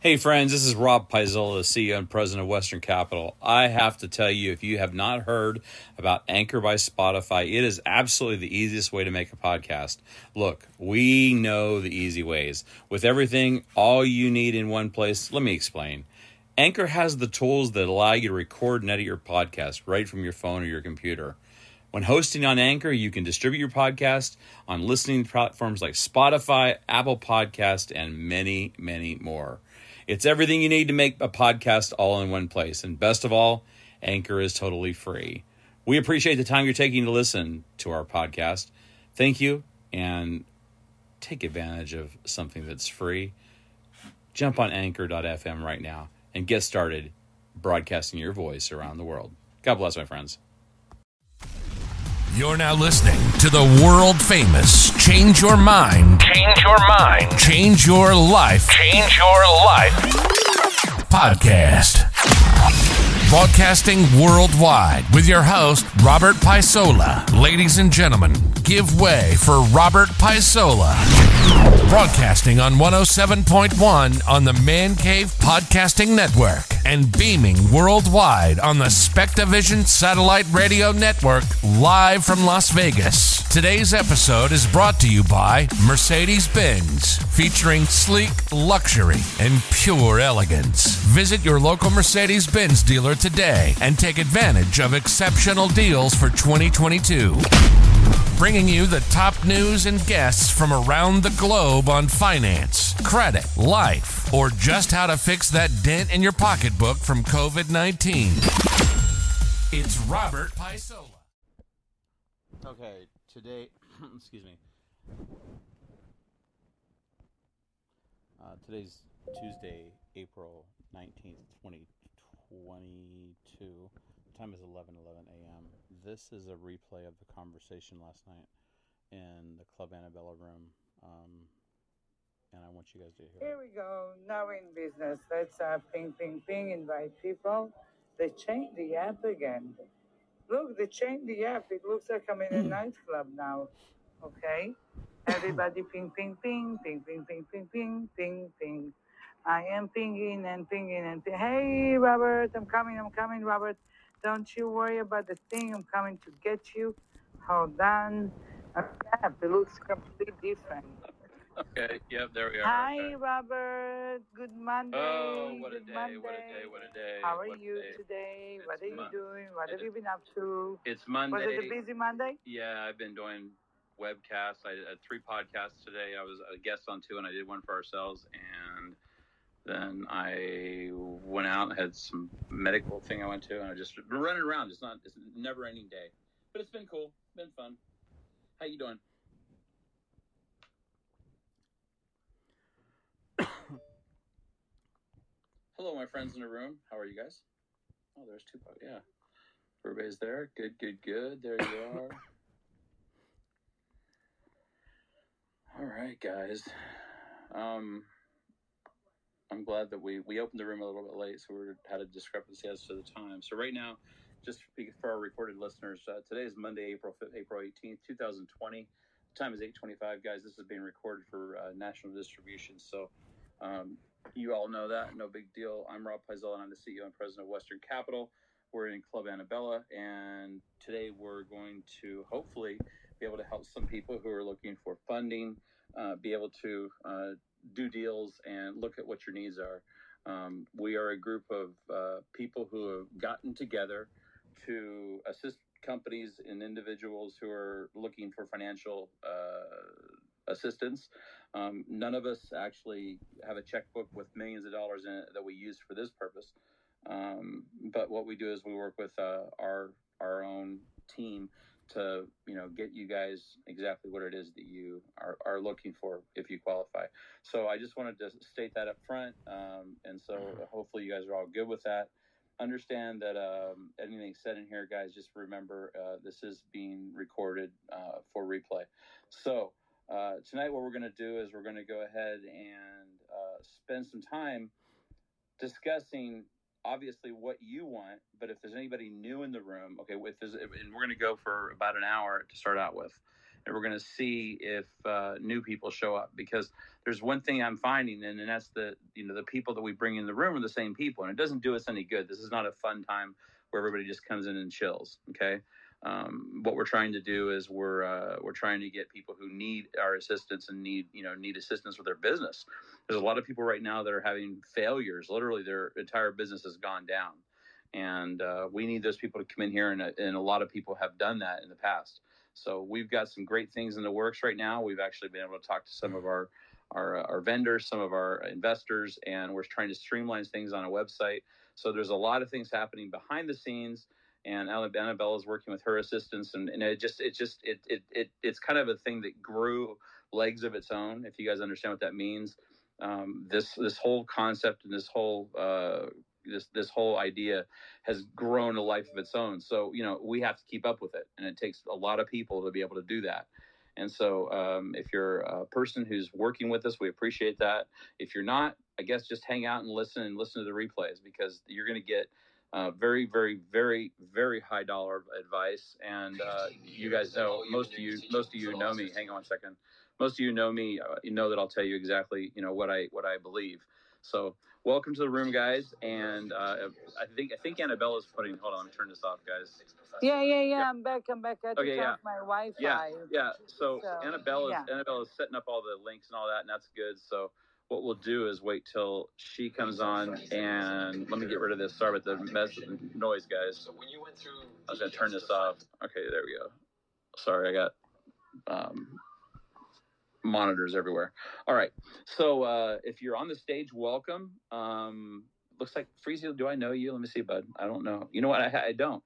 Hey friends, this is Rob Paisola, CEO and President of Western Capital. I have to tell you, if you have not heard about Anchor by Spotify, it is absolutely the easiest way to make a podcast. Look, we know the easy ways. With everything, all you need in one place, let me explain. Anchor has the tools that allow you to record and edit your podcast right from your phone or your computer. When hosting on Anchor, you can distribute your podcast on listening platforms like Spotify, Apple Podcast, and many, many more. It's everything you need to make a podcast all in one place. And best of all, Anchor is totally free. We appreciate the time you're taking to listen to our podcast. Thank you, and take advantage of something that's free. Jump on anchor.fm right now and get started broadcasting your voice around the world. God bless, my friends. You're now listening to the world famous Change Your Mind, Change Your Life podcast. Broadcasting worldwide with your host, Robert Paisola. Ladies and gentlemen, give way for Robert Paisola. Broadcasting on 107.1 on the Man Cave Podcasting Network and beaming worldwide on the Spectavision Satellite Radio Network live from Las Vegas. Today's episode is brought to you by Mercedes-Benz, featuring sleek luxury and pure elegance. Visit your local Mercedes-Benz dealer today and take advantage of exceptional deals for 2022. Bringing you the top news and guests from around the globe on finance, credit, life, or just how to fix that dent in your pocketbook from COVID-19. It's Robert Paisola. Okay, today, excuse me. Today's Tuesday, April 19th, 2022. The time is 11:11 a.m. This is a replay of the conversation last night in the Club Annabella room, and I want you guys to hear it. Here we go. Now we're in business. Let's ping, ping, ping, invite people. They changed the app again. Look, they changed the app. It looks like I'm in a nightclub now. Okay? Everybody ping, ping, ping, ping, ping, ping, ping, ping, ping, ping. I am pinging and pinging and pinging. Hey, Robert, I'm coming, Robert. Don't you worry about the thing. I'm coming to get you. Hold on. Yeah, it looks completely different. Okay, yep, there we are. Hi, Okay. Robert. Good Monday. Oh, what a Good day, Monday. what a day, what a day. How are what a you day. today? It's What are you doing? What have it you been up to? It's Monday. Was it a busy Monday? Yeah, I've been doing webcasts. I had 3 podcasts today. I was a guest on 2, and I did one for ourselves. And then I went out and had some medical thing I went to, and I just been running around. It's a never-ending day, but it's been cool, been fun. How you doing? Hello, my friends in the room. How are you guys? Oh, there's 2. Yeah, everybody's there. Good. There you are. All right, guys. I'm glad that we opened the room a little bit late, so we had a discrepancy as to the time. So right now, just for our recorded listeners, today is Monday, April 18th, 2020. The time is 8:25, guys. This is being recorded for national distribution, so you all know that. No big deal. I'm Rob Paisola, and I'm the CEO and President of Western Capital. We're in Club Annabella, and today we're going to hopefully be able to help some people who are looking for funding, be able to do deals and look at what your needs are. We are a group of people who have gotten together to assist companies and individuals who are looking for financial assistance. None of us actually have a checkbook with millions of dollars in it that we use for this purpose. But what we do is we work with our own team to get you guys exactly what it is that you are looking for if you qualify. So I just wanted to state that up front, and so hopefully you guys are all good with that. Understand that anything said in here, guys, just remember this is being recorded for replay. So tonight what we're going to do is we're going to go ahead and spend some time discussing obviously what you want, but if there's anybody new in the room, okay, and we're going to go for about an hour to start out with. and we're going to see if new people show up, because there's one thing I'm finding, and that's the people that we bring in the room are the same people, and it doesn't do us any good. This is not a fun time where everybody just comes in and chills. Okay. What we're trying to do is we're trying to get people who need our assistance and need assistance with their business. There's a lot of people right now that are having failures. Literally, their entire business has gone down, and we need those people to come in here. And a lot of people have done that in the past. So we've got some great things in the works right now. We've actually been able to talk to some of our vendors, some of our investors, and we're trying to streamline things on a website. So there's a lot of things happening behind the scenes. And Annabella is working with her assistants, and it's kind of a thing that grew legs of its own. If you guys understand what that means, this whole concept and this whole idea has grown a life of its own. So we have to keep up with it, and it takes a lot of people to be able to do that. And so if you're a person who's working with us, we appreciate that. If you're not, I guess just hang out and listen to the replays, because you're going to get very, very, very, very high dollar advice. And you guys know, most of you know me. Hang on a second. Most of you know me. You know that I'll tell you exactly, what I believe. So welcome to the room, guys. And I think Annabella's putting. Hold on, let me turn this off, guys. Yeah. I'm back. I had to turn off my Wi-Fi. Yeah. So Annabella's setting up all the links and all that, and that's good. So what we'll do is wait till she comes on, and let me get rid of this. Sorry about the noise, guys. So when you went through, I was going to turn this off. Okay, there we go. Sorry, I got monitors everywhere. All right. So if you're on the stage, welcome. Looks like Freezy. Do I know you? Let me see, bud. I don't know. You know what? I don't.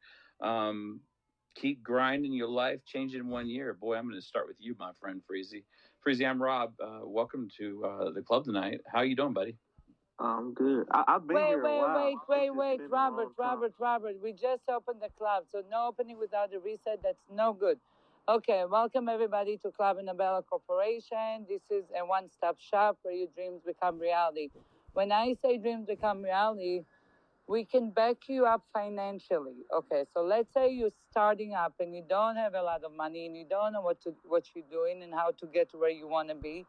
Keep grinding your life, change it in 1 year. Boy, I'm going to start with you, my friend Freezy. Freezy, I'm Rob. Welcome to the club tonight. How you doing, buddy? I'm good. I've been here a while. Wait, Robert. We just opened the club, so no opening without a reset. That's no good. Okay, welcome everybody to Club Annabella Corporation. This is a one-stop shop where your dreams become reality. When I say dreams become reality, we can back you up financially. Okay, so let's say you're starting up and you don't have a lot of money and you don't know what you're doing and how to get to where you want to be.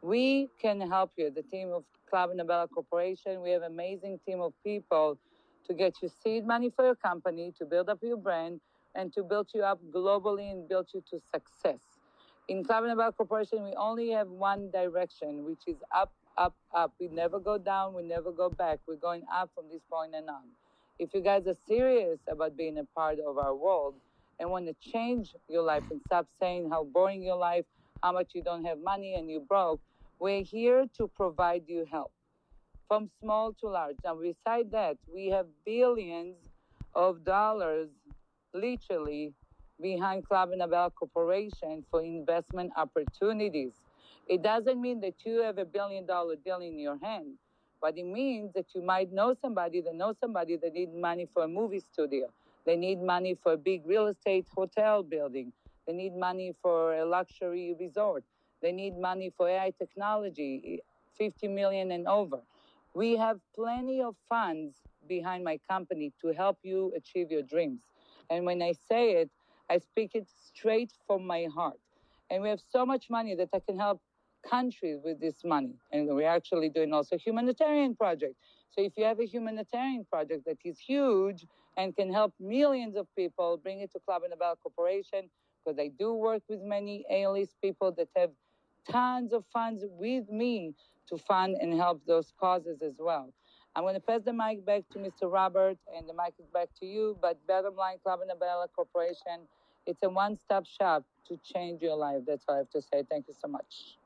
We can help you. The team of Club Annabella Corporation, we have an amazing team of people to get you seed money for your company, to build up your brand, and to build you up globally and build you to success. In Club Annabella Corporation, we only have one direction, which is up, up, up. We never go down. We never go back. We're going up from this point and on. If you guys are serious about being a part of our world and want to change your life and stop saying how boring your life, how much you don't have money and you're broke, we're here to provide you help from small to large. Now, beside that, we have billions of dollars literally behind Club Annabella Corporation for investment opportunities. It doesn't mean that you have $1 billion deal in your hand, but it means that you might know somebody that needs money for a movie studio. They need money for a big real estate hotel building. They need money for a luxury resort. They need money for AI technology, 50 million and over. We have plenty of funds behind my company to help you achieve your dreams. And when I say it, I speak it straight from my heart. And we have so much money that I can help countries with this money. And we're actually doing also a humanitarian project. So if you have a humanitarian project that is huge and can help millions of people, bring it to Club Annabella Corporation, because I do work with many A-list people that have tons of funds with me to fund and help those causes as well. I'm going to pass the mic back to Mr. Robert, and the mic is back to you. But bottom line, Club Annabella Corporation, it's a one-stop shop to change your life. That's all I have to say. Thank you so much.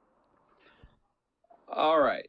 All right.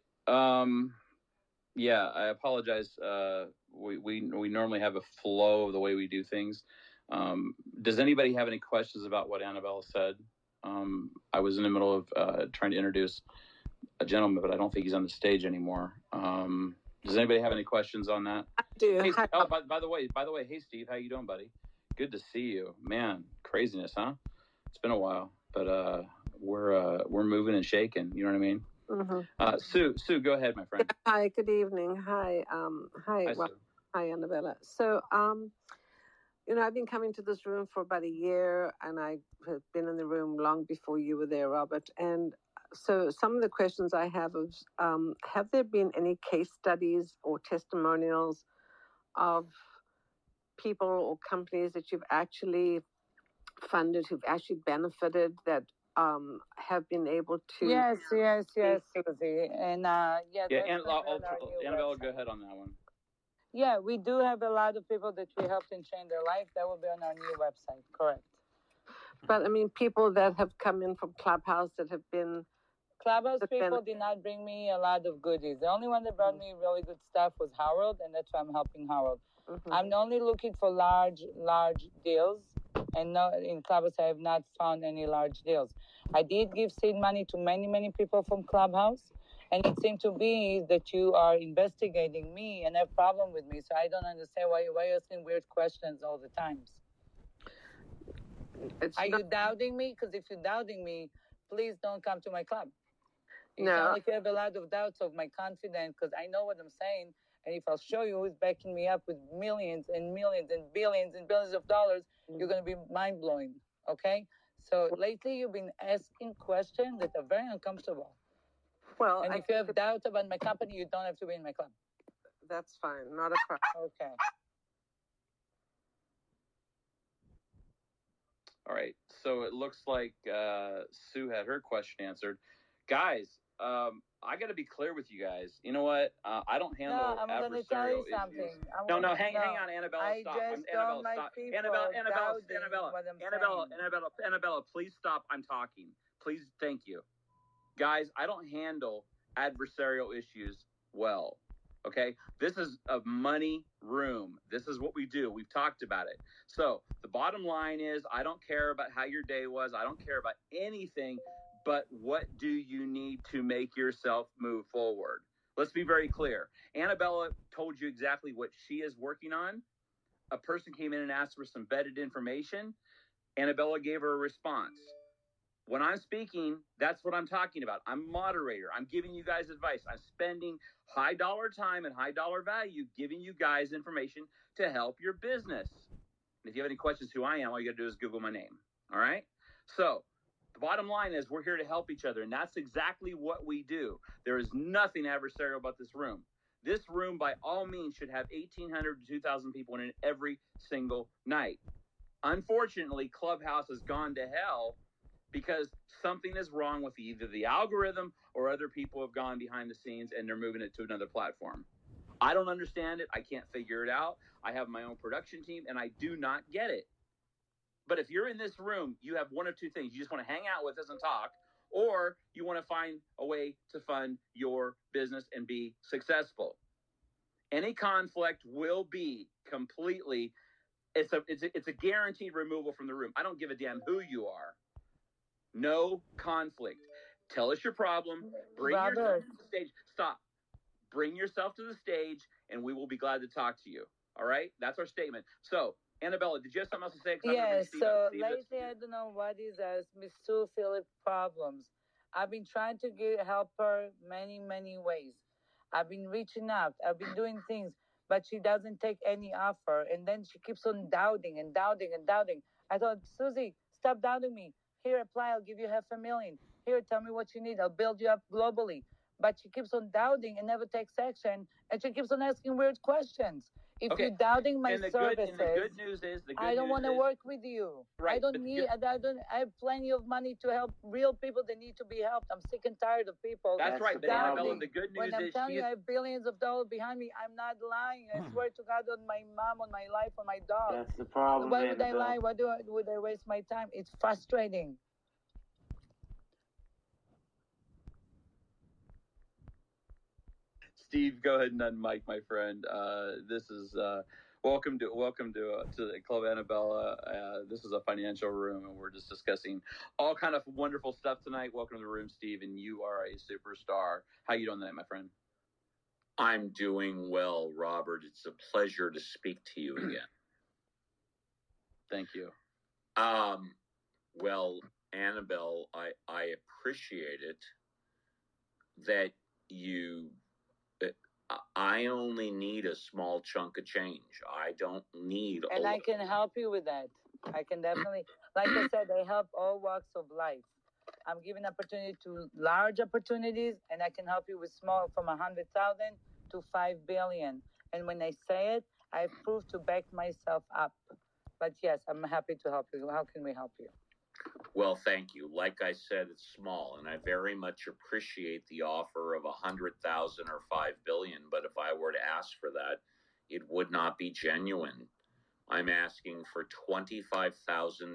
Yeah, I apologize. We normally have a flow of the way we do things. Does anybody have any questions about what Annabella said? I was in the middle of trying to introduce a gentleman, but I don't think he's on the stage anymore. Does anybody have any questions on that? I do. Hey, oh, by the way, hey Steve, how you doing, buddy? Good to see you, man. Craziness, huh? It's been a while, but we're moving and shaking. You know what I mean? Mm-hmm. Sue, go ahead, my friend. Hi. Good evening. Hi. Hi, Annabella. So, I've been coming to this room for about a year, and I have been in the room long before you were there, Robert. And so some of the questions I have is, have there been any case studies or testimonials of people or companies that you've actually funded, who've actually benefited, that have been able to... Yes, Susie. And Annabelle, go ahead on that one. Yeah, we do have a lot of people that we helped and change their life. That will be on our new website, correct. But I mean, people that have come in from Clubhouse that have been... Clubhouse people did not bring me a lot of goodies. The only one that brought me really good stuff was Harold, and that's why I'm helping Harold. Mm-hmm. I'm only looking for large deals, and no, in Clubhouse I have not found any large deals. I did give seed money to many people from Clubhouse, and it seemed to be that you are investigating me and have problem with me. So I don't understand why you're asking weird questions all the times. Are you doubting me? Because if you're doubting me, please don't come to my club. You sound like you have a lot of doubts of my confidence, because I know what I'm saying. And if I'll show you who's backing me up with millions and millions and billions of dollars, you're going to be mind-blowing, okay? So lately you've been asking questions that are very uncomfortable. Well, and if you have doubts about my company, you don't have to be in my club. That's fine. Not a problem. Okay. All right. So it looks like Sue had her question answered. Guys, I got to be clear with you guys. You know what? I don't handle adversarial issues. I'm going to tell you something. Hang on, Annabella. Stop. Annabella, please stop. I'm talking. Please, thank you. Guys, I don't handle adversarial issues well. Okay? This is a money room. This is what we do. We've talked about it. So the bottom line is, I don't care about how your day was. I don't care about anything. But what do you need to make yourself move forward? Let's be very clear. Annabella told you exactly what she is working on. A person came in and asked for some vetted information. Annabella gave her a response. When I'm speaking, that's what I'm talking about. I'm a moderator. I'm giving you guys advice. I'm spending high dollar time and high dollar value giving you guys information to help your business. And if you have any questions who I am, all you got to do is Google my name. All right? So the bottom line is we're here to help each other, and that's exactly what we do. There is nothing adversarial about this room. This room, by all means, should have 1,800 to 2,000 people in it every single night. Unfortunately, Clubhouse has gone to hell because something is wrong with either the algorithm or other people have gone behind the scenes and they're moving it to another platform. I don't understand it. I can't figure it out. I have my own production team, and I do not get it. But if you're in this room, you have one of two things. You just want to hang out with us and talk, or you want to find a way to fund your business and be successful. Any conflict will be completely, it's a guaranteed removal from the room. I don't give a damn who you are. No conflict. Tell us your problem. Bring yourself to the stage. Stop. Bring yourself to the stage, and we will be glad to talk to you. All right? That's our statement. So, Annabella, did you have something else to say? Yes, so lately I don't know what is Miss Sue Phillips' problems. I've been trying to help her many ways. I've been reaching out. I've been doing things, but she doesn't take any offer. And then she keeps on doubting. I thought, Susie, stop doubting me. Here, apply. I'll give you $500,000. Here, tell me what you need. I'll build you up globally. But she keeps on doubting and never takes action. And she keeps on asking weird questions. If you're doubting my services, I don't want to work with you. Right, I don't need. I have plenty of money to help real people that need to be helped. I'm sick and tired of people. That's right, but Annabella, the good news when I'm telling you, I have billions of dollars behind me. I'm not lying. I swear to God, on my mom, on my life, on my dog. That's the problem. Why would I lie? Why would I waste my time? It's frustrating. Steve, go ahead and unmic, my friend. This is welcome to the Club Annabella. This is a financial room, and we're just discussing all kind of wonderful stuff tonight. Welcome to the room, Steve, and you are a superstar. How you doing tonight, my friend? I'm doing well, Robert. It's a pleasure to speak to you again. Thank you. Well, Annabelle, I appreciate it that you. I only need a small chunk of change. I don't need And I can help you with that. I can definitely, like I said, I help all walks of life. I'm giving opportunity to large opportunities, and I can help you with small, from 100,000 to 5 billion. And when I say it, I prove to back myself up. But yes, I'm happy to help you. How can we help you? Well, thank you. Like I said, it's small, and I very much appreciate the offer of 100,000 or 5 billion. But if I were to ask for that, it would not be genuine. I'm asking for $25,000.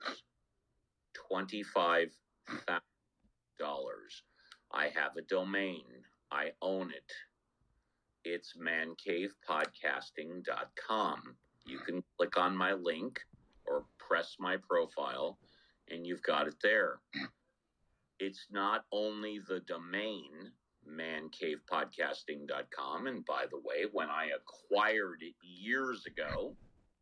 $25,000. I have a domain. I own it. It's mancavepodcasting.com. You can click on my link or press my profile, and you've got it there. It's not only the domain, mancavepodcasting.com. And by the way, when I acquired it years ago,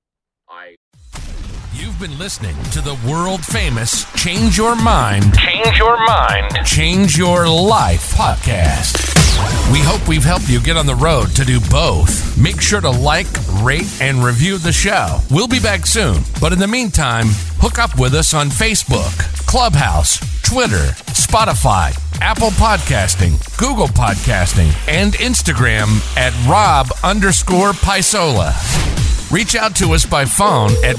You've been listening to the world famous Change Your Mind, Change Your Mind, Change Your Life podcast. We hope we've helped you get on the road to do both. Make sure to like, rate, and review the show. We'll be back soon. But in the meantime, hook up with us on Facebook, Clubhouse, Twitter, Spotify, Apple Podcasting, Google Podcasting, and Instagram at Rob_Paisola. Reach out to us by phone at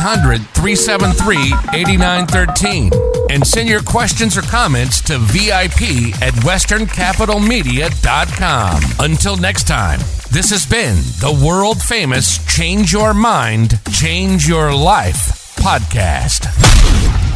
1-800-373-8913 and send your questions or comments to VIP@westerncapitalmedia.com. Until next time, this has been the world famous Change Your Mind, Change Your Life podcast.